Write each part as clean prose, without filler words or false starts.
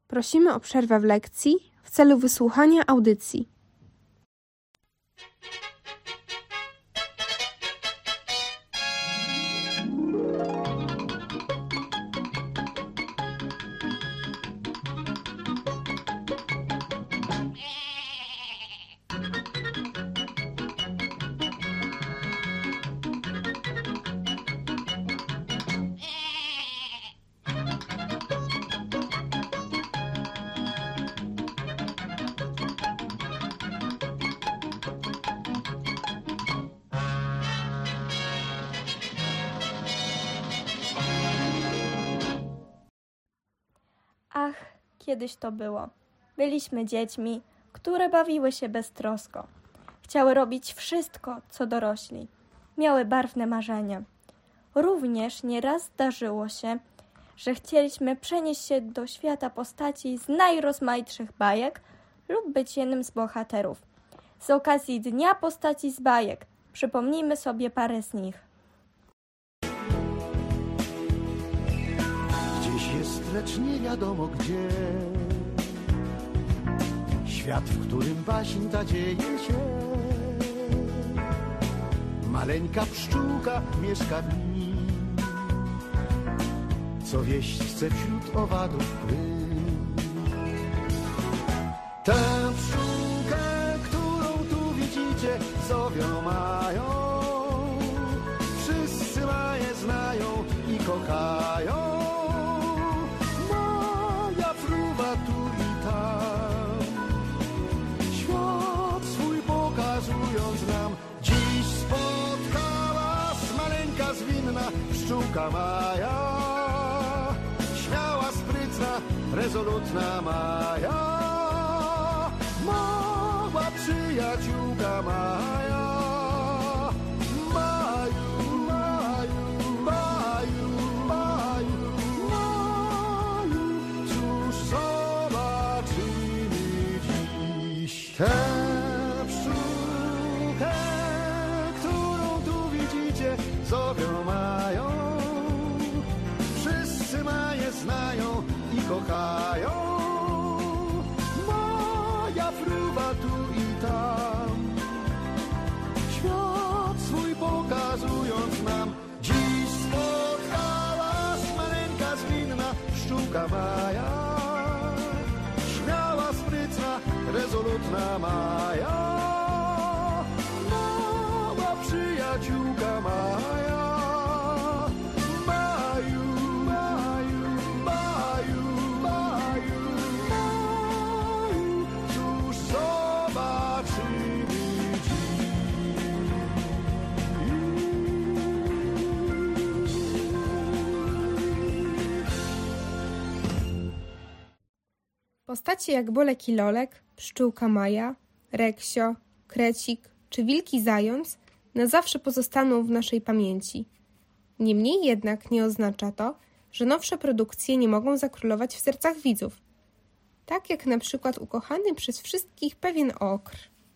Prosimy o przerwę w lekcji w celu wysłuchania audycji. Ach, kiedyś to było. Byliśmy dziećmi, które bawiły się beztrosko. Chciały robić wszystko, co dorośli. Miały barwne marzenia. Również nieraz zdarzyło się, że chcieliśmy przenieść się do świata postaci z najrozmaitszych bajek lub być jednym z bohaterów. Z okazji Dnia Postaci z Bajek przypomnijmy sobie parę z nich. Gdzieś jest, lecz nie wiadomo gdzie. Świat, w którym baśń ta dzieje się. Maleńka pszczółka mieszka w nim, co wieść chce wśród owadów prym. Tę pszczółkę, którą tu widzicie, zowią mają. Wszyscy maje znają i kochają. Moja fruwa tu i tam, świat swój pokazując nam. Dziś spotkała nas maleńka zwinna pszczółka Maja. Śmiała, sprytna, rezolutna Maja. Mała przyjaciółka Maja. Maju, Maju, Maju, Maju, Maju. Cóż zobaczymy dziś? Tę pszczółkę, którą tu widzicie, zowią mają. Wszyscy maje znają i kochają. Moja fruwa tu i tam, świat swój pokazując nam. Dziś spotkała maleńka zwinna pszczółka Maja. Śmiała, sprytna, rezolutna Maja. Mała przyjaciółka Maja. Maju, Maju, Maju, Maju, Maju. Cóż zobaczymy dziś? Postacie jak Bolek i Lolek, pszczółka Maja, Reksio, Krecik czy Wilki Zając na zawsze pozostaną w naszej pamięci. Niemniej jednak nie oznacza to, że nowsze produkcje nie mogą zakrólować w sercach widzów. Tak jak na przykład ukochany przez wszystkich pewien okr.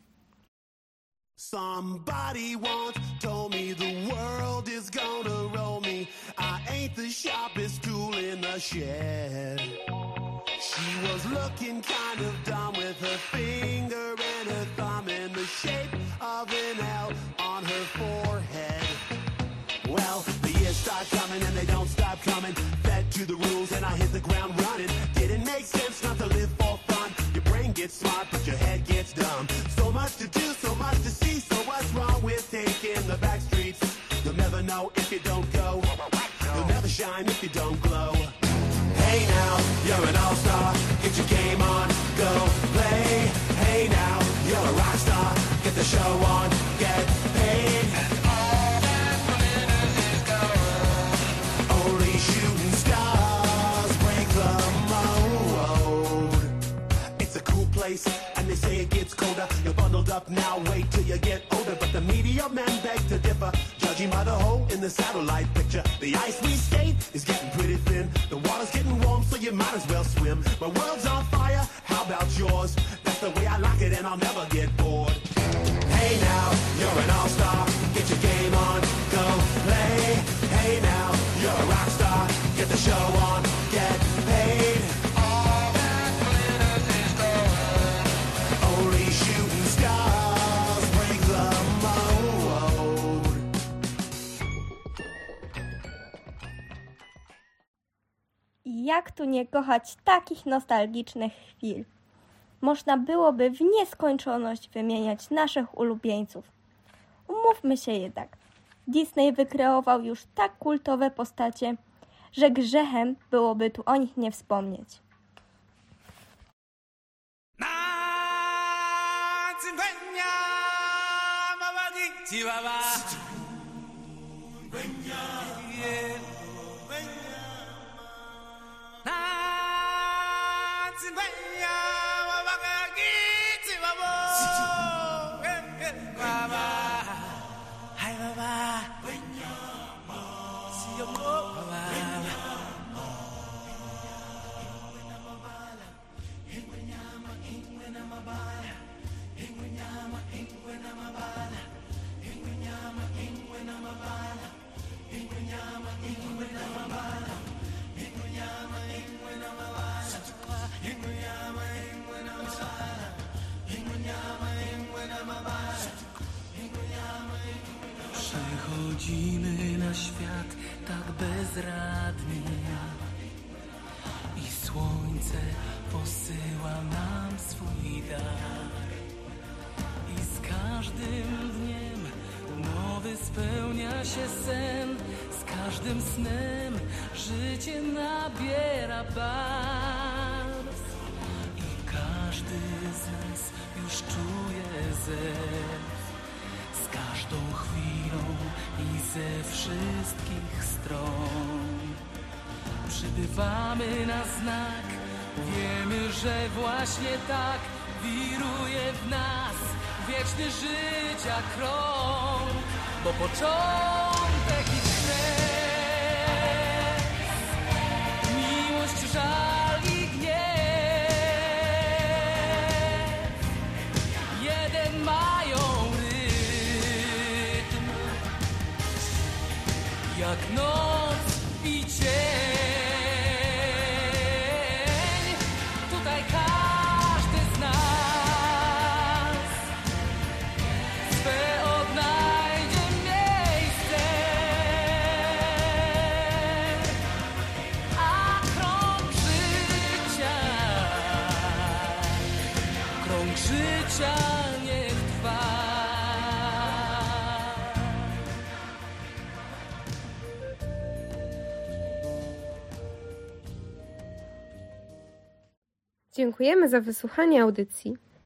Somebody once told me the world is gonna roll me. I ain't the sharpest tool in the shed. She was looking kind of dumb with her finger and her thumb in the shape of an L on her forehead. Well, the years start coming and they don't stop coming. Fed to the rules and I hit the ground running. Didn't make sense not to live for fun. Your brain gets smart but your head gets dumb. So much to do, so much to see. So what's wrong with taking the back streets? You'll never know if you don't go. You'll never shine if you don't glow. Hey now, you're an all-star. Get your game on, go play. Hey now, you're a rock star. Get the show on, get paid. All that glitters is gold. Only shooting stars break the mold. It's a cool place, and they say it gets colder. You're bundled up now, wait till you get older. But the media men beg to differ, judging by the hole in the satellite picture. The ice we skate is getting pretty thin. The water's getting warm, so you might as well swim. My world's on fire, how about yours? That's the way I like it, and I'll never get bored. Hey now, you're an all-star. Get your game on, go play. Hey now, you're a rock star. Get the show on, get paid. All that tu nie kochać takich nostalgicznych chwil? Można byłoby w nieskończoność wymieniać naszych ulubieńców. Umówmy się jednak, Disney wykreował już tak kultowe postacie, że grzechem byłoby tu o nich nie wspomnieć. Przychodzimy na świat tak bezradnie i słońce posyła nam swój dar. I z każdym dniem nowy spełnia się sen, z każdym snem życie nabiera barw. I każdy z nas już czuje zew z każdą chwilą i ze wszystkich stron. Przybywamy na znak, wiemy, że właśnie tak wiruje w nas wieczny życia krąg, bo początek i kres, miłość, żal i gniew, jeden mają rytm, jak noc i dzień. Tutaj każdy z nas swe odnajdzie miejsce, a krąg życia niech trwa. Dziękujemy za wysłuchanie audycji.